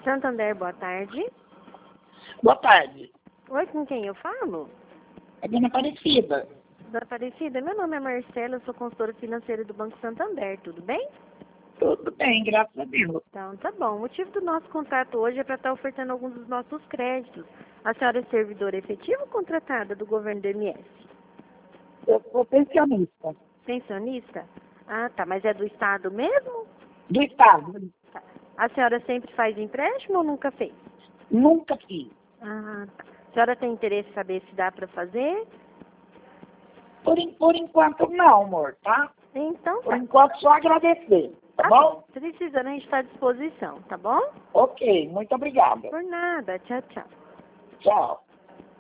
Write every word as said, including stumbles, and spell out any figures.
Santander, boa tarde. Boa tarde. Oi, com quem eu falo? É Dona Aparecida. Dona Aparecida, meu nome é Marcela, eu sou consultora financeira do Banco Santander, tudo bem? Tudo bem, graças a Deus. Então, tá bom. O motivo do nosso contrato hoje é para estar ofertando alguns dos nossos créditos. A senhora é servidora efetiva ou contratada do governo do M S? Eu sou pensionista. Pensionista? Ah, tá. Mas é do Estado mesmo? Do Estado. Tá. A senhora sempre faz empréstimo ou nunca fez? Nunca fiz. Ah, tá. A senhora tem interesse em saber se dá para fazer? Por, en- por enquanto não, amor, tá? Então, Por tá. enquanto só agradecer, tá Tá bom? bom. Precisando, a gente está à disposição, tá bom? Ok, muito obrigada. Por nada. Tchau, tchau. Tchau.